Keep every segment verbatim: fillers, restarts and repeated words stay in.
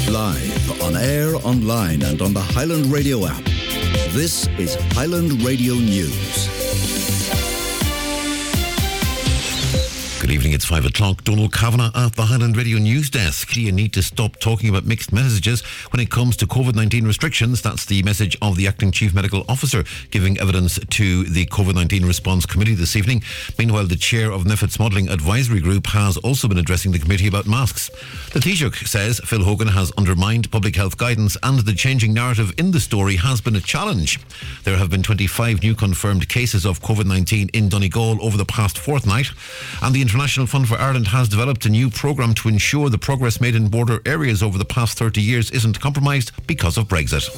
Live, on air, online and on the Highland Radio app. This is Highland Radio News. Good evening, it's five o'clock. Donald Kavanagh at the Highland Radio News Desk. You need to stop talking about mixed messages when it comes to COVID nineteen restrictions. That's the message of the Acting Chief Medical Officer giving evidence to the COVID nineteen Response Committee this evening. Meanwhile, the chair of NPHET's Modelling Advisory Group has also been addressing the committee about masks. The Taoiseach says Phil Hogan has undermined public health guidance and the changing narrative in the story has been a challenge. There have been twenty-five new confirmed cases of COVID nineteen in Donegal over the past fortnight, and the International Fund for Ireland has developed a new programme to ensure the progress made in border areas over the past thirty years isn't compromised because of Brexit.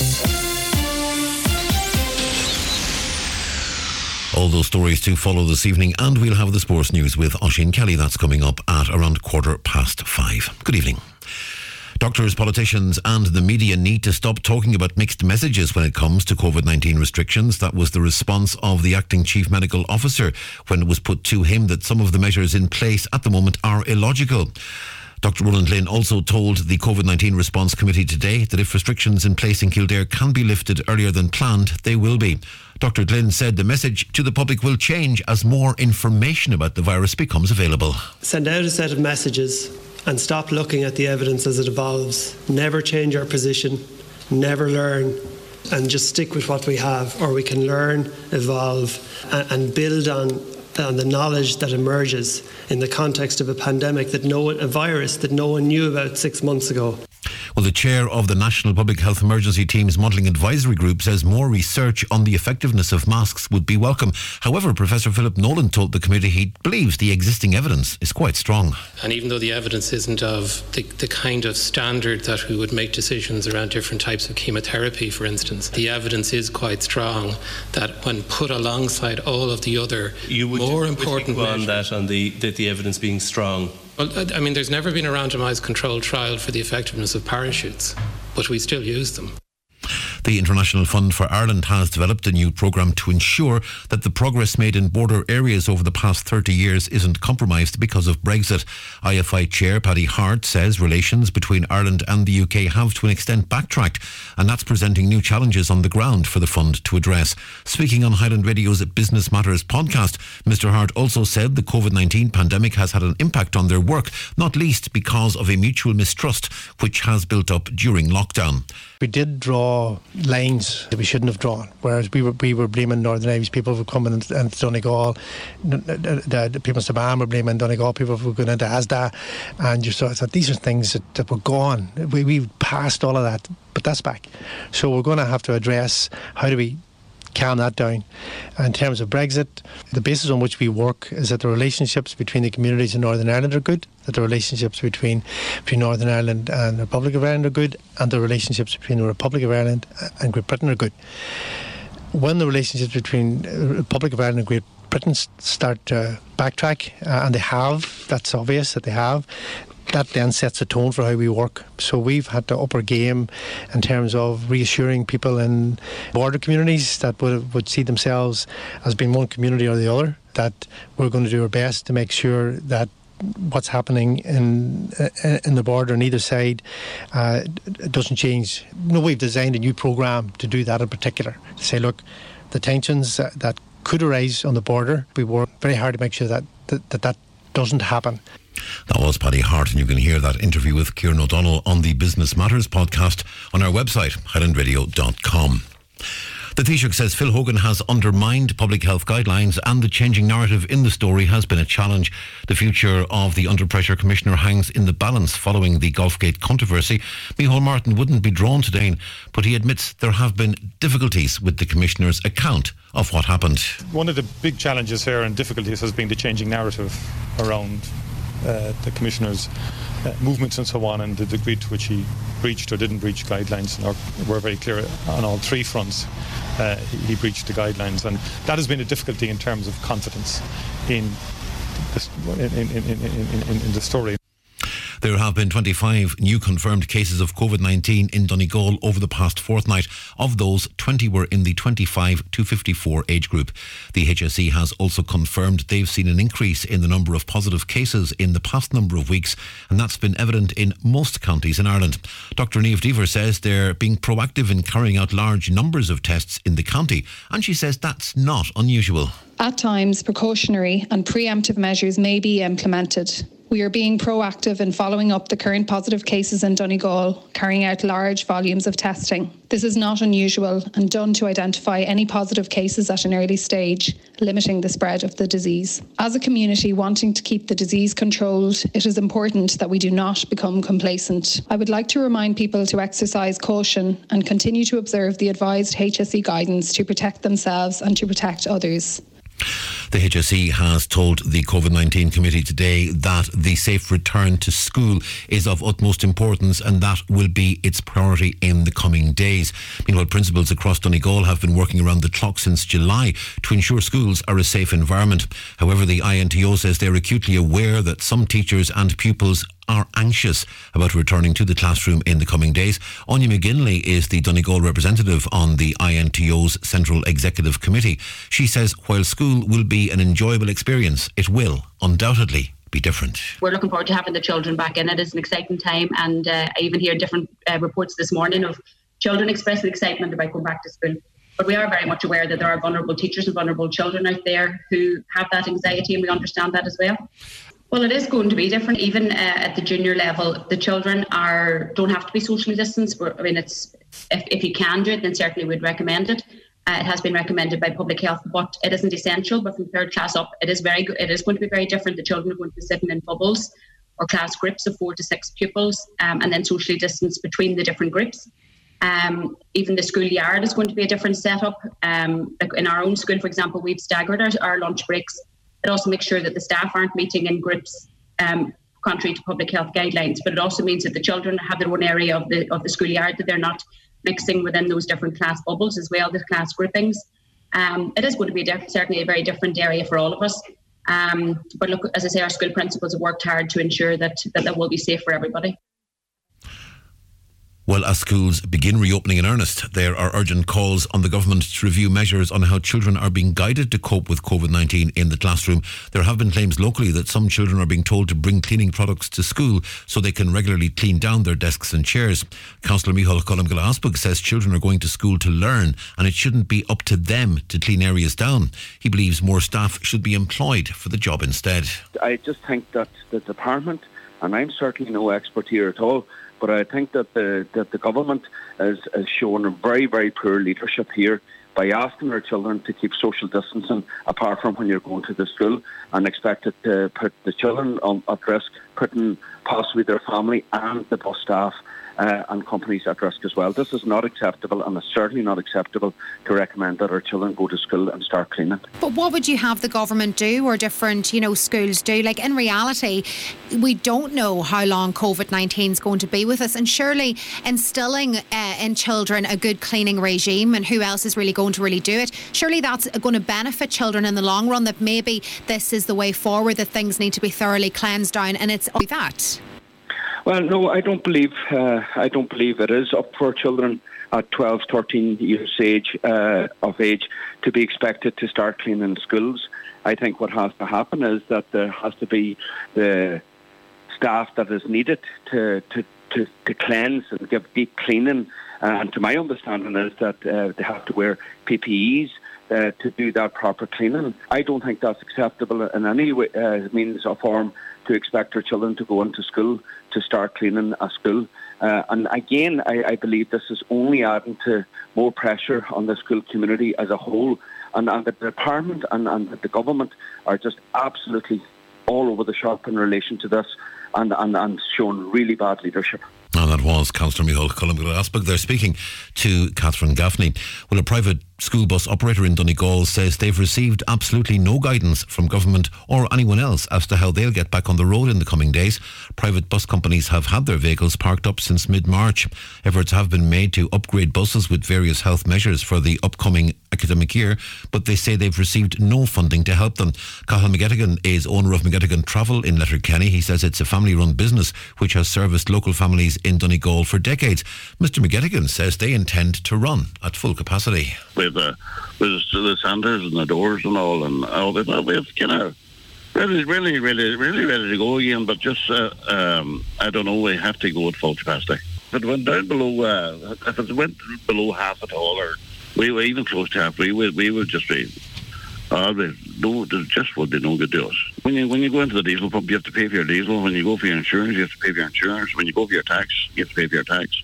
All those stories to follow this evening, and we'll have the sports news with Oisin Kelly. That's coming up at around quarter past five. Good evening. Doctors, politicians and the media need to stop talking about mixed messages when it comes to COVID nineteen restrictions. That was the response of the Acting Chief Medical Officer when it was put to him that some of the measures in place at the moment are illogical. Doctor Roland Lynn also told the COVID nineteen Response Committee today that if restrictions in place in Kildare can be lifted earlier than planned, they will be. Doctor Glynn said the message to the public will change as more information about the virus becomes available. Send out a set of messages and stop looking at the evidence as it evolves. Never change our position, never learn, and just stick with what we have, or we can learn, evolve, and, and build on, on the knowledge that emerges in the context of a pandemic that no one, a virus that no one knew about six months ago. Well, the chair of the National Public Health Emergency Team's Modelling Advisory Group says more research on the effectiveness of masks would be welcome. However, Professor Philip Nolan told the committee he believes the existing evidence is quite strong. And even though the evidence isn't of the, the kind of standard that we would make decisions around different types of chemotherapy, for instance, the evidence is quite strong that when put alongside all of the other you would, more would important you go on measures, that on the, the, the evidence being strong. Well, I mean, there's never been a randomised controlled trial for the effectiveness of parachutes, but we still use them. The International Fund for Ireland has developed a new programme to ensure that the progress made in border areas over the past thirty years isn't compromised because of Brexit. I F I Chair Paddy Hart says relations between Ireland and the U K have to an extent backtracked, and that's presenting new challenges on the ground for the fund to address. Speaking on Highland Radio's Business Matters podcast, Mr Hart also said the COVID nineteen pandemic has had an impact on their work, not least because of a mutual mistrust which has built up during lockdown. We did draw lines that we shouldn't have drawn, whereas we were we were blaming Northern Irish people for coming into and Donegal, the, the, the people in Saban were blaming Donegal people for going into Asda, and you saw that these are things that, that were gone. We we passed all of that, but that's back. So we're going to have to address how do we calm that down. In terms of Brexit, the basis on which we work is that the relationships between the communities in Northern Ireland are good, that the relationships between, between Northern Ireland and the Republic of Ireland are good, and the relationships between the Republic of Ireland and Great Britain are good. When the relationships between the Republic of Ireland and Great Britain start to backtrack, uh, and they have, that's obvious that they have, that then sets a tone for how we work. So we've had to up our game in terms of reassuring people in border communities that would, would see themselves as being one community or the other, that we're going to do our best to make sure that what's happening in in the border on either side uh, doesn't change. No, we've designed a new programme to do that in particular, to say, look, the tensions that, that could arise on the border, we work very hard to make sure that that, that, that doesn't happen. That was Paddy Hart, and you can hear that interview with Kieran O'Donnell on the Business Matters podcast on our website, highland radio dot com. The Taoiseach says Phil Hogan has undermined public health guidelines and the changing narrative in the story has been a challenge. The future of the Under Pressure Commissioner hangs in the balance following the Golfgate controversy. Micheál Martin wouldn't be drawn today, but he admits there have been difficulties with the Commissioner's account of what happened. One of the big challenges here and difficulties has been the changing narrative around uh, the Commissioner's uh, movements and so on, and the degree to which he breached or didn't breach guidelines. And we're very clear on all three fronts. Uh, he breached the guidelines, and that has been a difficulty in terms of confidence in the, in, in, in, in, in, in the story. There have been twenty-five new confirmed cases of COVID nineteen in Donegal over the past fortnight. Of those, twenty were in the twenty-five to fifty-four age group. The H S E has also confirmed they've seen an increase in the number of positive cases in the past number of weeks, and that's been evident in most counties in Ireland. Doctor Niamh Deaver says they're being proactive in carrying out large numbers of tests in the county, and she says that's not unusual. At times, precautionary and preemptive measures may be implemented. We are being proactive in following up the current positive cases in Donegal, carrying out large volumes of testing. This is not unusual and done to identify any positive cases at an early stage, limiting the spread of the disease. As a community wanting to keep the disease controlled, it is important that we do not become complacent. I would like to remind people to exercise caution and continue to observe the advised H S E guidance to protect themselves and to protect others. The H S E has told the COVID nineteen committee today that the safe return to school is of utmost importance, and that will be its priority in the coming days. Meanwhile, principals across Donegal have been working around the clock since July to ensure schools are a safe environment. However, the I N T O says they're acutely aware that some teachers and pupils are anxious about returning to the classroom in the coming days. Anya McGinley is the Donegal representative on the I N T O's Central Executive Committee. She says while school will be an enjoyable experience, it will undoubtedly be different. We're looking forward to having the children back in. It is an exciting time, and uh, I even hear different uh, reports this morning of children expressing excitement about going back to school. But we are very much aware that there are vulnerable teachers and vulnerable children out there who have that anxiety, and we understand that as well. Well, it is going to be different. Even uh, at the junior level, the children are don't have to be socially distanced. I mean, it's if, if you can do it, then certainly we'd recommend it. Uh, it has been recommended by Public Health, but it isn't essential. But from third class up, it is very good. It is going to be very different. The children are going to be sitting in bubbles or class groups of four to six pupils, um, and then socially distanced between the different groups. Um, even the schoolyard is going to be a different setup. Um, like in our own school, for example, we've staggered our, our lunch breaks. It also makes sure that the staff aren't meeting in groups, um, contrary to public health guidelines. But it also means that the children have their own area of the of the schoolyard, that they're not mixing within those different class bubbles as well, the class groupings. Um, it is going to be diff- certainly a very different area for all of us. Um, but look, as I say, our school principals have worked hard to ensure that that, that will be safe for everybody. Well, as schools begin reopening in earnest, there are urgent calls on the government to review measures on how children are being guided to cope with COVID nineteen in the classroom. There have been claims locally that some children are being told to bring cleaning products to school so they can regularly clean down their desks and chairs. Councillor Micheál Colm-Gillespie says children are going to school to learn and it shouldn't be up to them to clean areas down. He believes more staff should be employed for the job instead. I just think that the department, and I'm certainly no expert here at all, but I think that the that the government has, has shown a very, very poor leadership here by asking our children to keep social distancing apart from when you're going to the school, and expected to put the children on, at risk, putting possibly their family and the bus staff uh, and companies at risk as well. This is not acceptable, and it's certainly not acceptable to recommend that our children go to school and start cleaning. But what would you have the government do, or different, you know, schools do? Like, in reality, we don't know how long COVID nineteen is going to be with us, and surely instilling uh, in children a good cleaning regime, and who else is really going to really do it, surely that's going to benefit children in the long run, that maybe this is the way forward, that things need to be thoroughly cleansed down, and it's only that. Well, no, I don't believe uh, I don't believe it is up for children at twelve, thirteen years age uh, of age to be expected to start cleaning schools. I think what has to happen is that there has to be the staff that is needed to to, to, to cleanse and give deep cleaning. Uh, and to my understanding is that uh, they have to wear P P Es uh, to do that proper cleaning. I don't think that's acceptable in any way, uh, means or form, to expect our children to go into school to start cleaning a school. Uh, and again, I, I believe this is only adding to more pressure on the school community as a whole. And, and the department and, and the government are just absolutely all over the shop in relation to this, and, and, and showing really bad leadership. And that was Councillor Micheál Colm-Gillespie. They're speaking to Catherine Gaffney. Well, a private school bus operator in Donegal says they've received absolutely no guidance from government or anyone else as to how they'll get back on the road in the coming days. Private bus companies have had their vehicles parked up since mid-March. Efforts have been made to upgrade buses with various health measures for the upcoming academic year, but they say they've received no funding to help them. Cathal McGettigan is owner of McGettigan Travel in Letterkenny. He says it's a family-run business which has serviced local families in Donegal for decades. Mister McGettigan says they intend to run at full capacity. With, uh, with the centres and the doors and all, and all that, we've kind of really, really, really, really ready to go again. But just, uh, um, I don't know, we have to go at full capacity. If it went down below, uh, if it went below half at all, or we were even close to half, we would, we would just be. Uh, no, there just would be no good to us. When you when you go into the diesel pump, you have to pay for your diesel. When you go for your insurance, you have to pay for your insurance. When you go for your tax, you have to pay for your tax.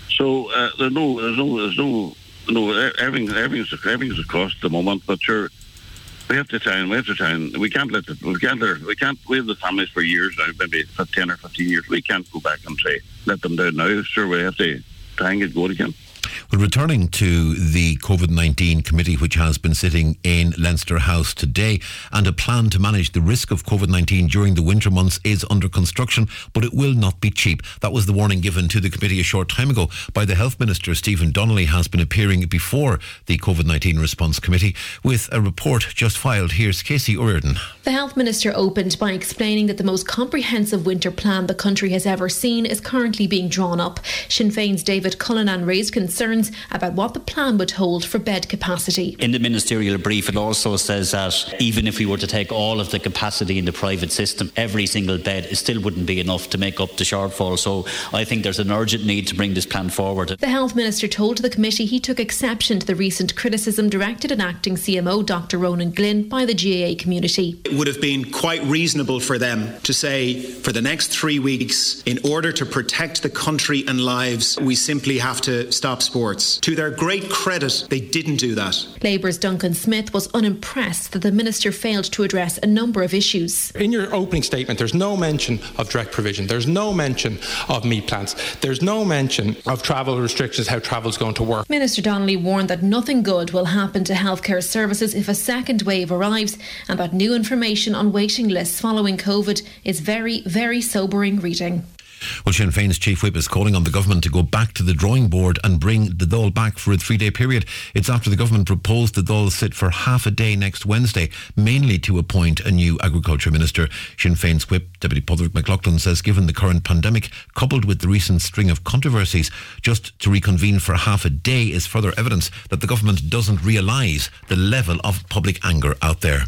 So uh, there's no, there's no, there's no, no. Everything, everything's everything's a cost at the moment. But sure, we have to try and we have to try and we can't let the we can't we can't we have the families for years now, maybe for ten or fifteen years. We can't go back and say let them down now. Sure, we have to try and get going again. Well, returning to the COVID nineteen committee, which has been sitting in Leinster House today, and a plan to manage the risk of COVID nineteen during the winter months is under construction, but it will not be cheap. That was the warning given to the committee a short time ago by the Health Minister. Stephen Donnelly has been appearing before the COVID nineteen Response Committee with a report just filed. Here's Casey O'Riordan. The Health Minister opened by explaining that the most comprehensive winter plan the country has ever seen is currently being drawn up. Sinn Féin's David Cullinan raised concerns about what the plan would hold for bed capacity. In the ministerial brief, it also says that even if we were to take all of the capacity in the private system, every single bed it still wouldn't be enough to make up the shortfall. So I think there's an urgent need to bring this plan forward. The Health Minister told the committee he took exception to the recent criticism directed at acting C M O Doctor Ronan Glynn by the G A A community. It would have been quite reasonable for them to say for the next three weeks, in order to protect the country and lives, we simply have to stop sports. To their great credit, they didn't do that. Labour's Duncan Smith was unimpressed that the Minister failed to address a number of issues. In your opening statement, there's no mention of direct provision. There's no mention of meat plants. There's no mention of travel restrictions, how travel's going to work. Minister Donnelly warned that nothing good will happen to healthcare services if a second wave arrives, and that new information on waiting lists following COVID is very, very sobering reading. Well, Sinn Féin's Chief Whip is calling on the government to go back to the drawing board and bring the Dáil back for a three-day period. It's after the government proposed the Dáil sit for half a day next Wednesday, mainly to appoint a new Agriculture Minister. Sinn Féin's Whip, Deputy Padraig McLaughlin, says given the current pandemic, coupled with the recent string of controversies, just to reconvene for half a day is further evidence that the government doesn't realise the level of public anger out there.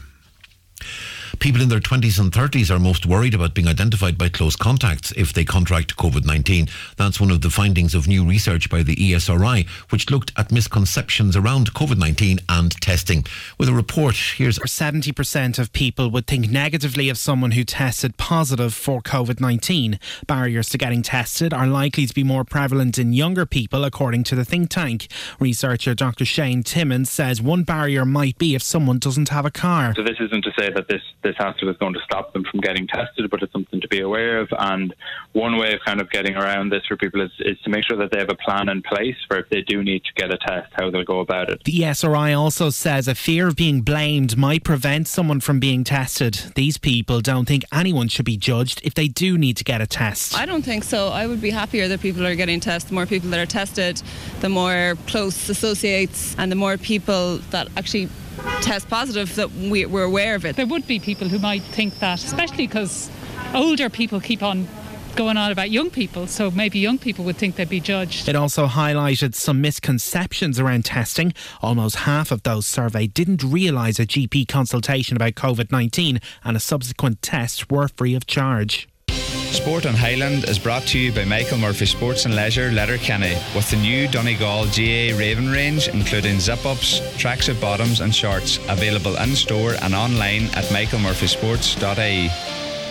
People in their twenties and thirties are most worried about being identified by close contacts if they contract COVID nineteen. That's one of the findings of new research by the E S R I, which looked at misconceptions around COVID nineteen and testing. With a report, here's... seventy percent of people would think negatively of someone who tested positive for COVID nineteen. Barriers to getting tested are likely to be more prevalent in younger people, according to the think tank. Researcher Doctor Shane Timmins says one barrier might be if someone doesn't have a car. So this isn't to say that this this hassle is going to stop them from getting tested, but it's something to be aware of. And one way of kind of getting around this for people is, is to make sure that they have a plan in place for if they do need to get a test, how they'll go about it. The E S R I also says a fear of being blamed might prevent someone from being tested. These people don't think anyone should be judged if they do need to get a test. I don't think so. I would be happier that people are getting tested. The more people that are tested, the more close associates and the more people that actually test positive, that we, we're aware of it. There would be people who might think that, especially because older people keep on going on about young people, so maybe young people would think they'd be judged. It also highlighted some misconceptions around testing. Almost half of those surveyed didn't realise a G P consultation about COVID nineteen and a subsequent test were free of charge. Sport on Highland is brought to you by Michael Murphy Sports and Leisure, Letterkenny, with the new Donegal G A Raven range, including zip-ups, tracksuit bottoms and shorts, available in store and online at michael murphy sports dot I E.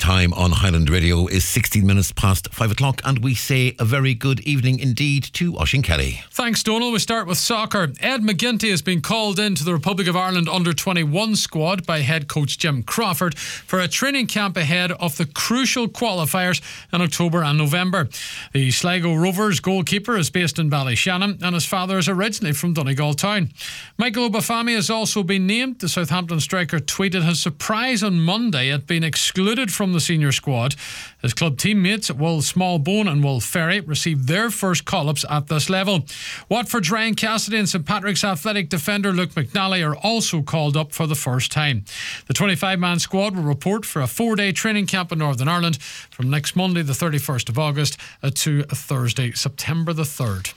time on Highland Radio is sixteen minutes past five o'clock, and we say a very good evening indeed to Oisín Kelly. Thanks, Donal. We start with soccer. Ed McGinty has been called into the Republic of Ireland under twenty-one squad by head coach Jim Crawford for a training camp ahead of the crucial qualifiers in October and November. The Sligo Rovers goalkeeper is based in Ballyshannon, and his father is originally from Donegal Town. Michael Obafemi has also been named. The Southampton striker tweeted his surprise on Monday at being excluded from the senior squad. His club teammates Will Smallbone and Will Ferry received their first call-ups at this level. Watford's Ryan Cassidy and St Patrick's Athletic defender Luke McNally are also called up for the first time. The twenty-five man squad will report for a four-day training camp in Northern Ireland from next Monday the thirty-first of August to Thursday September the third.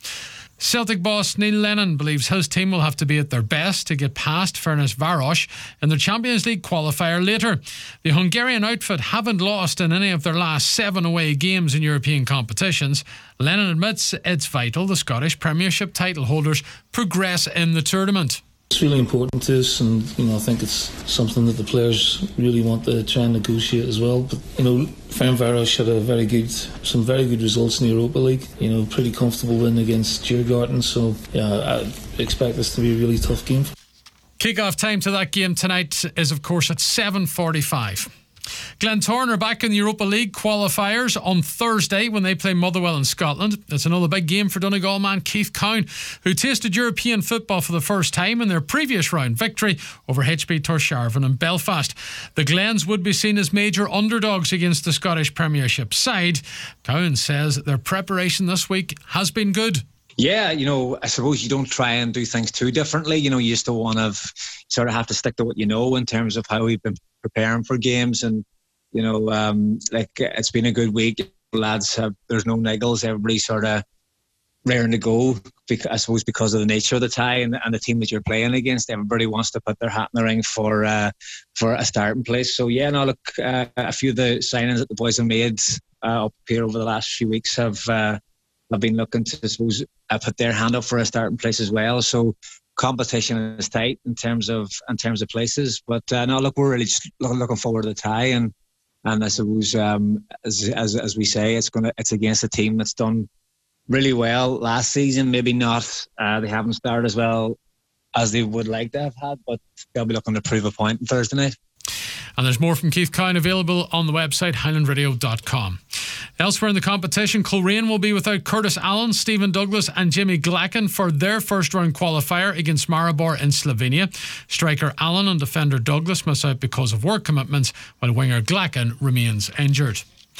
Celtic boss Neil Lennon believes his team will have to be at their best to get past Ferencváros in their Champions League qualifier later. The Hungarian outfit haven't lost in any of their last seven away games in European competitions. Lennon admits it's vital the Scottish Premiership title holders progress in the tournament. It's really important to us, and you know I think it's something that the players really want to try and negotiate as well. But you know, Ferencváros had a very good, some very good results in the Europa League. You know, pretty comfortable win against Djurgården. So yeah, I expect this to be a really tough game. Kick-off time to that game tonight is of course at seven forty-five. Glentoran are back in the Europa League qualifiers on Thursday when they play Motherwell in Scotland. It's another big game for Donegal man Keith Cowan, who tasted European football for the first time in their previous round victory over H B Torshavn in Belfast. The Glens would be seen as major underdogs against the Scottish Premiership side. Cowan says their preparation this week has been good. Yeah, you know, I suppose you don't try and do things too differently. You know, you still want to sort of have to stick to what you know in terms of how we've been preparing for games. And, you know, um, like it's been a good week. Lads have, there's no niggles. Everybody's sort of raring to go, because, I suppose because of the nature of the tie and, and the team that you're playing against. Everybody wants to put their hat in the ring for uh, for a starting place. So, yeah, no, look, uh, a few of the signings that the boys have made uh, up here over the last few weeks have... Uh, I've been looking to, I suppose, uh, put their hand up for a starting place as well. So competition is tight in terms of in terms of places. But uh, no, look, we're really just looking forward to the tie, and and I suppose um, as, as as we say, it's gonna it's against a team that's done really well last season. Maybe not, uh, they haven't started as well as they would like to have had, but they'll be looking to prove a point on Thursday night. And there's more from Keith Cowan available on the website highland radio dot com. Elsewhere in the competition, Coleraine will be without Curtis Allen, Stephen Douglas and Jimmy Glacken for their first round qualifier against Maribor in Slovenia. Striker Allen and defender Douglas miss out because of work commitments, while winger Glacken remains injured.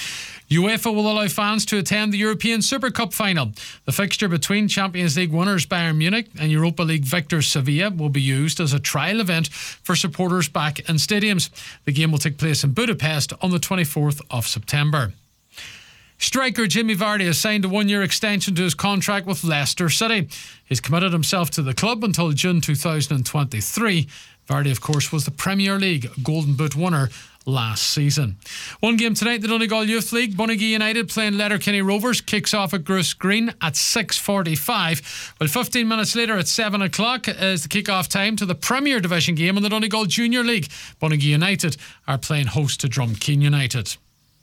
UEFA will allow fans to attend the European Super Cup final. The fixture between Champions League winners Bayern Munich and Europa League victors Sevilla will be used as a trial event for supporters back in stadiums. The game will take place in Budapest on the twenty-fourth of September. Striker Jimmy Vardy has signed a one-year extension to his contract with Leicester City. He's committed himself to the club until June two thousand twenty-three. Vardy, of course, was the Premier League Golden Boot winner last season. One game tonight, the Donegal Youth League. Bunagee United playing Letterkenny Rovers kicks off at Gruss Green at six forty-five. Well, fifteen minutes later at seven o'clock is the kick-off time to the Premier Division game in the Donegal Junior League. Bunagee United are playing host to Drumkeen United.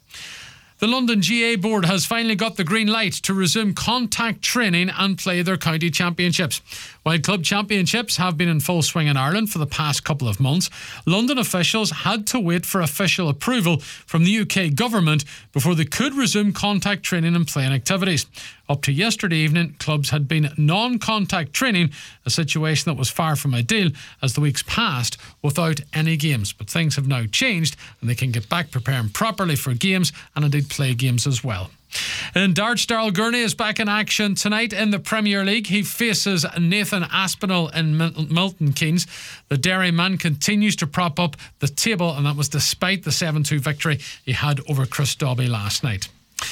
The London G A A Board has finally got the green light to resume contact training and play their county championships. While club championships have been in full swing in Ireland for the past couple of months, London officials had to wait for official approval from the U K government before they could resume contact training and playing activities. Up to yesterday evening, clubs had been non-contact training, a situation that was far from ideal as the weeks passed without any games. But things have now changed and they can get back preparing properly for games and indeed play games as well. In darts, Daryl Gurney is back in action tonight in the Premier League. He faces Nathan Aspinall in Milton Keynes. The Derry man continues to prop up the table, and that was despite the seven two victory he had over Chris Dobby last night.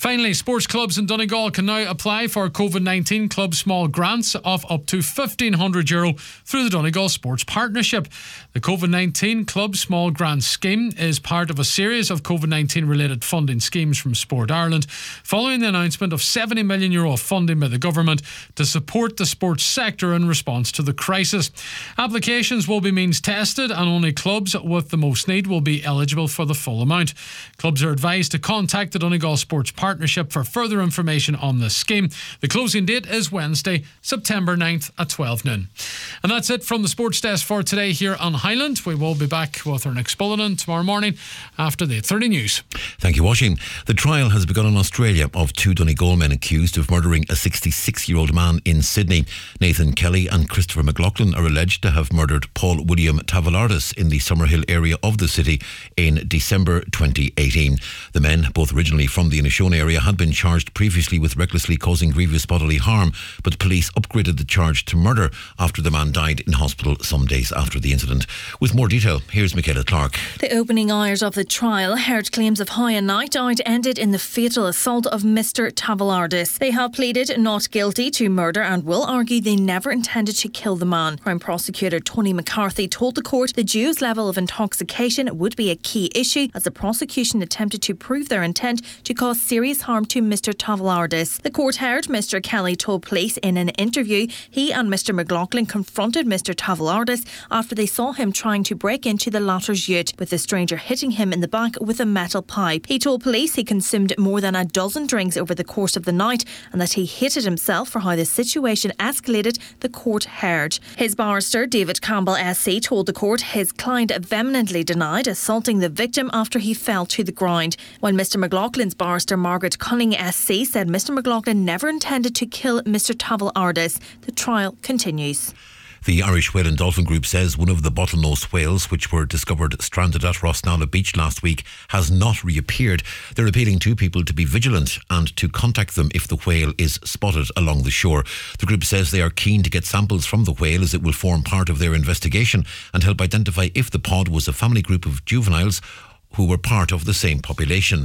Finally, sports clubs in Donegal can now apply for COVID nineteen club small grants of up to fifteen hundred euro through the Donegal Sports Partnership. The COVID nineteen Club Small Grants Scheme is part of a series of COVID nineteen related funding schemes from Sport Ireland, following the announcement of seventy million euro of funding by the government to support the sports sector in response to the crisis. Applications will be means tested, and only clubs with the most need will be eligible for the full amount. Clubs are advised to contact the Donegal Sports Partnership for further information on this scheme. The closing date is Wednesday, September ninth at twelve noon. And that's it from the Sports Desk for today here on Highland. We will be back with our next bulletin tomorrow morning after the eight thirty news. Thank you, Washing. The trial has begun in Australia of two Donegal men accused of murdering a sixty-six-year-old man in Sydney. Nathan Kelly and Christopher McLaughlin are alleged to have murdered Paul William Tavalardis in the Summerhill area of the city in December twenty eighteen. The men, both originally from the Inishowen area, had been charged previously with recklessly causing grievous bodily harm, but police upgraded the charge to murder after the man died in hospital some days after the incident. With more detail, here's Michaela Clark. The opening hours of the trial heard claims of how a night out ended in the fatal assault of Mister Tavalardis. They have pleaded not guilty to murder and will argue they never intended to kill the man. Crown Prosecutor Tony McCarthy told the court the duo's level of intoxication would be a key issue as the prosecution attempted to prove their intent to cause serious harm to Mister Tavalardis. The court heard Mister Kelly told police in an interview he and Mister McLaughlin confronted Mister Tavalardis after they saw him trying to break into the latter's ute, with the stranger hitting him in the back with a metal pipe. He told police he consumed more than a dozen drinks over the course of the night and that he hated himself for how the situation escalated, the court heard. His barrister, David Campbell S C, told the court his client vehemently denied assaulting the victim after he fell to the ground, while Mister McLaughlin's barrister, Margaret Cunning S C, said Mister McLaughlin never intended to kill Mister Tavalardis. The trial continues. The Irish Whale and Dolphin Group says one of the bottlenose whales, which were discovered stranded at Rosnalla Beach last week, has not reappeared. They're appealing to people to be vigilant and to contact them if the whale is spotted along the shore. The group says they are keen to get samples from the whale, as it will form part of their investigation and help identify if the pod was a family group of juveniles who were part of the same population.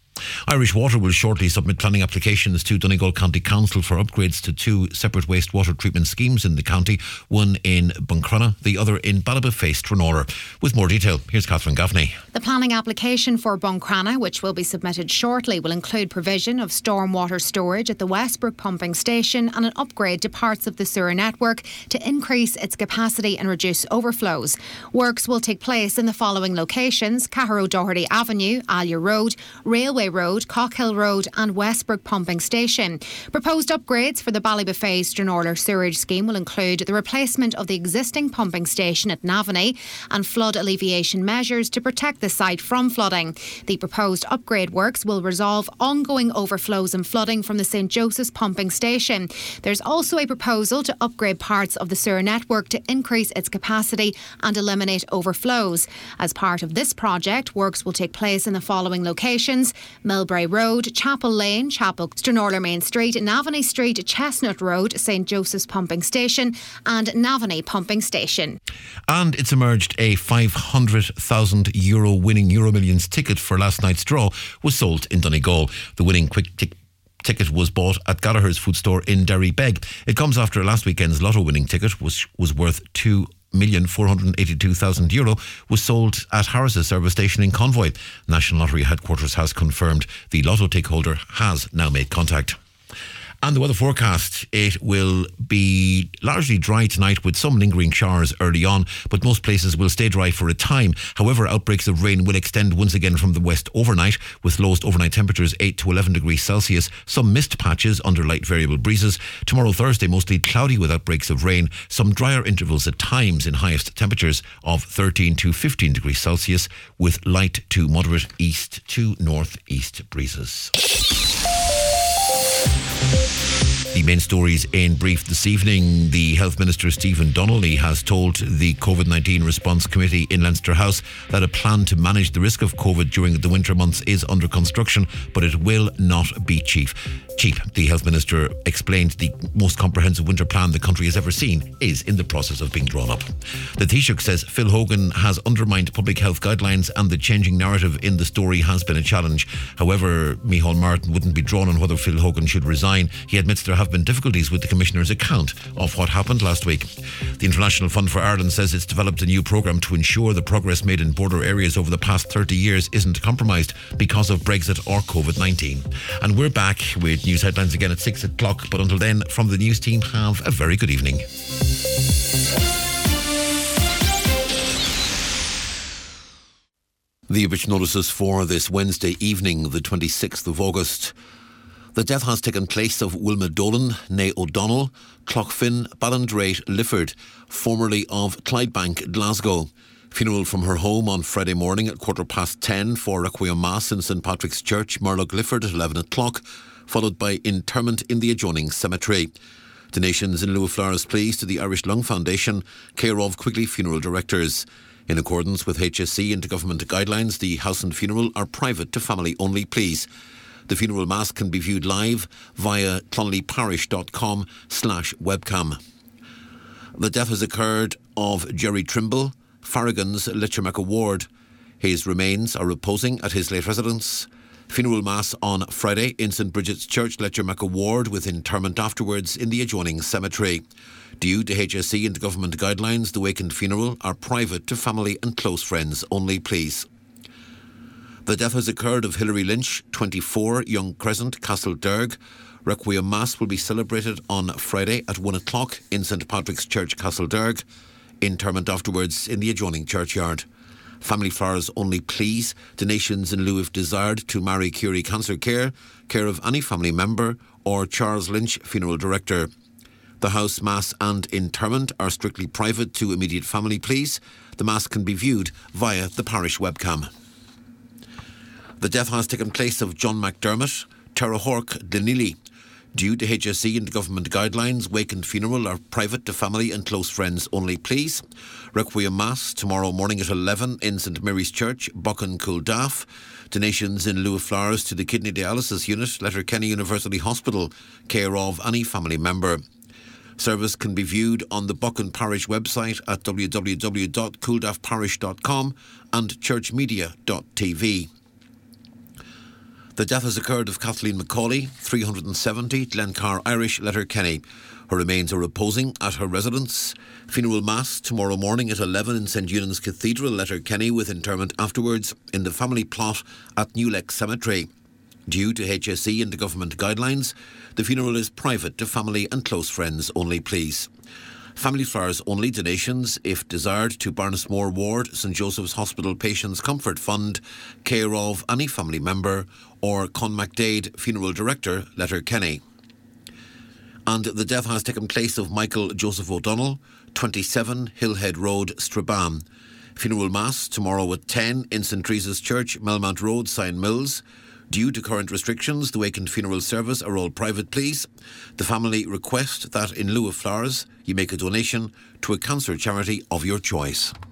Irish Water will shortly submit planning applications to Donegal County Council for upgrades to two separate wastewater treatment schemes in the county, one in Buncrana, the other in Ballybofey, Stranora. With more detail, here's Catherine Gaffney. The planning application for Buncrana, which will be submitted shortly, will include provision of stormwater storage at the Westbrook pumping station and an upgrade to parts of the sewer network to increase its capacity and reduce overflows. Works will take place in the following locations: Cahir O'Doherty Avenue, Alia Road, Railway Road, Cockhill Road and Westbrook Pumping Station. Proposed upgrades for the Ballybofey Stranora Sewerage Scheme will include the replacement of the existing pumping station at Navanny and flood alleviation measures to protect the site from flooding. The proposed upgrade works will resolve ongoing overflows and flooding from the Saint Joseph's Pumping Station. There's also a proposal to upgrade parts of the sewer network to increase its capacity and eliminate overflows. As part of this project, works will take place in the following locations: Millbrae Road, Chapel Lane, Chapel, Stranorlar Main Street, Navanny Street, Chestnut Road, Saint Joseph's Pumping Station and Navanny Pumping Station. And it's emerged a five hundred thousand euro winning Euro Millions ticket for last night's draw was sold in Donegal. The winning quick ticket ticket was bought at Gallagher's food store in Derrybeg. It comes after last weekend's lotto winning ticket, which was worth two million four hundred eighty-two thousand euro, was sold at Harris's service station in Convoy. National Lottery headquarters has confirmed the lotto ticket holder has now made contact. And the weather forecast, it will be largely dry tonight with some lingering showers early on, but most places will stay dry for a time. However, outbreaks of rain will extend once again from the west overnight, with lowest overnight temperatures eight to eleven degrees Celsius, some mist patches under light variable breezes. Tomorrow, Thursday, mostly cloudy with outbreaks of rain, some drier intervals at times in highest temperatures of thirteen to fifteen degrees Celsius, with light to moderate east to northeast breezes. B B Main stories in brief this evening. The Health Minister Stephen Donnelly has told the COVID nineteen Response Committee in Leinster House that a plan to manage the risk of COVID during the winter months is under construction, but it will not be cheap. Cheap. The Health Minister explained the most comprehensive winter plan the country has ever seen is in the process of being drawn up. The Taoiseach says Phil Hogan has undermined public health guidelines and the changing narrative in the story has been a challenge. However, Micheál Martin wouldn't be drawn on whether Phil Hogan should resign. He admits there have been difficulties with the Commissioner's account of what happened last week. The International Fund for Ireland says it's developed a new programme to ensure the progress made in border areas over the past thirty years isn't compromised because of Brexit or COVID nineteen. And we're back with news headlines again at six o'clock, but until then, from the news team, have a very good evening. The obituary notices for this Wednesday evening, the twenty-sixth of August. The death has taken place of Wilma Dolan, née O'Donnell, Cloughlin Ballandrate Lifford, formerly of Clydebank, Glasgow. Funeral from her home on Friday morning at quarter past ten for Requiem Mass in St Patrick's Church, Murlough Lifford at eleven o'clock, followed by interment in the adjoining cemetery. Donations in lieu of flowers, please, to the Irish Lung Foundation, care of Quigley Funeral Directors. In accordance with H S C intergovernment guidelines, the house and funeral are private to family only, please. The funeral mass can be viewed live via clonleyparish.com slash webcam. The death has occurred of Jerry Trimble, Farragon's Leitrimacca Ward. His remains are reposing at his late residence. Funeral mass on Friday in St Bridget's Church, Leitrimacca Ward, with interment afterwards in the adjoining cemetery. Due to H S C and government guidelines, the wake and funeral are private to family and close friends only, please. The death has occurred of Hilary Lynch, twenty-four, Young Crescent, Castlederg. Requiem Mass will be celebrated on Friday at one o'clock in St Patrick's Church, Castlederg. Interment afterwards in the adjoining churchyard. Family flowers only, please. Donations in lieu if desired to Marie Curie Cancer Care, care of any family member, or Charles Lynch, Funeral Director. The house, mass and interment are strictly private to immediate family, please. The mass can be viewed via the parish webcam. The death has taken place of John McDermott, Tara Hork, Denili. Due to H S C and government guidelines, wake and funeral are private to family and close friends only, please. Requiem Mass tomorrow morning at eleven in St Mary's Church, Buchan, Culdaff. Donations in lieu of flowers to the Kidney Dialysis Unit, Letterkenny University Hospital, care of any family member. Service can be viewed on the Buchan Parish website at w w w dot culdaff parish dot com and churchmedia dot t v. The death has occurred of Kathleen McCauley, three hundred seventy, Glencar Irish, Letterkenny. Her remains are reposing at her residence. Funeral Mass tomorrow morning at eleven in St Eunan's Cathedral, Letterkenny, with interment afterwards in the family plot at Newleck Cemetery. Due to H S C and the government guidelines, the funeral is private to family and close friends only, please. Family flowers only, donations, if desired, to Barnesmore Ward, St Joseph's Hospital Patients Comfort Fund, care of any family member, or Con MacDade, Funeral Director, Letterkenny. And the death has taken place of Michael Joseph O'Donnell, twenty-seven, Hillhead Road, Strabane. Funeral Mass tomorrow at ten in St Teresa's Church, Melmount Road, Sion Mills. Due to current restrictions, the wake and funeral service are all private, please. The family request that in lieu of flowers, you make a donation to a cancer charity of your choice.